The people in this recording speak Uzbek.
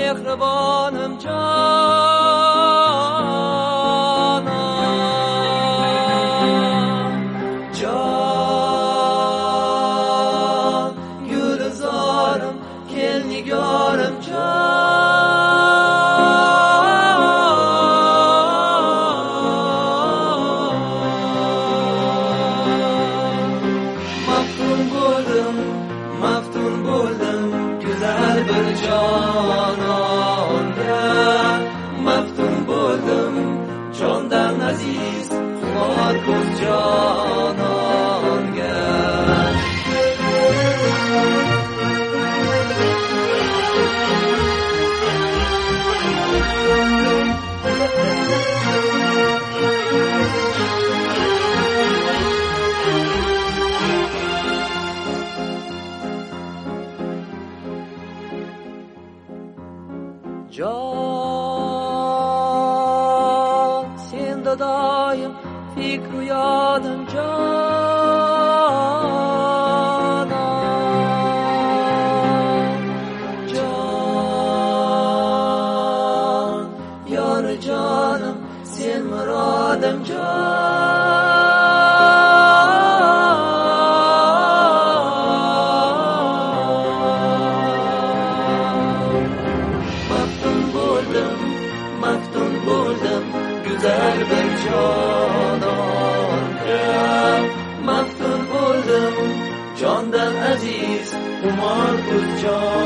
mehribonim jonim, jon gulzorim, kel nigorim maftun bo'ldim go'zal bir jononga, maftun bo'ldim jondan aziz xumor ko'z jononga. Jon, senda doim fikru yodim jonim, jon, yoni jonim, sen murodim maftun bo'ldim go'zal bir jononga, maftun bo'ldim jondan aziz xumor ko'z jon.